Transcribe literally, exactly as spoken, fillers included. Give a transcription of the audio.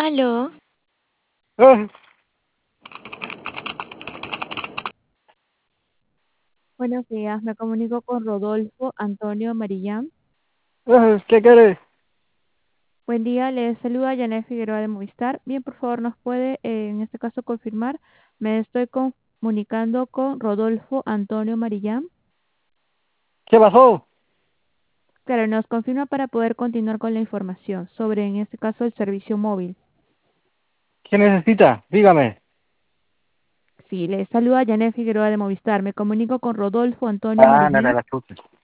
Aló, Eh, Buenos días, me comunico con Rodolfo Antonio Marillán. eh, ¿Qué quieres? Buen día, le saluda Janet Figueroa de Movistar. Bien, por favor, ¿nos puede eh, en este caso confirmar? Me estoy comunicando con Rodolfo Antonio Marillán. ¿Qué pasó? Claro, nos confirma para poder continuar con la información sobre, en este caso, el servicio móvil. ¿Qué necesita? Dígame. Sí, le saluda Janet Figueroa de Movistar. Me comunico con Rodolfo Antonio Ah, no, no, Marillán. la chucha.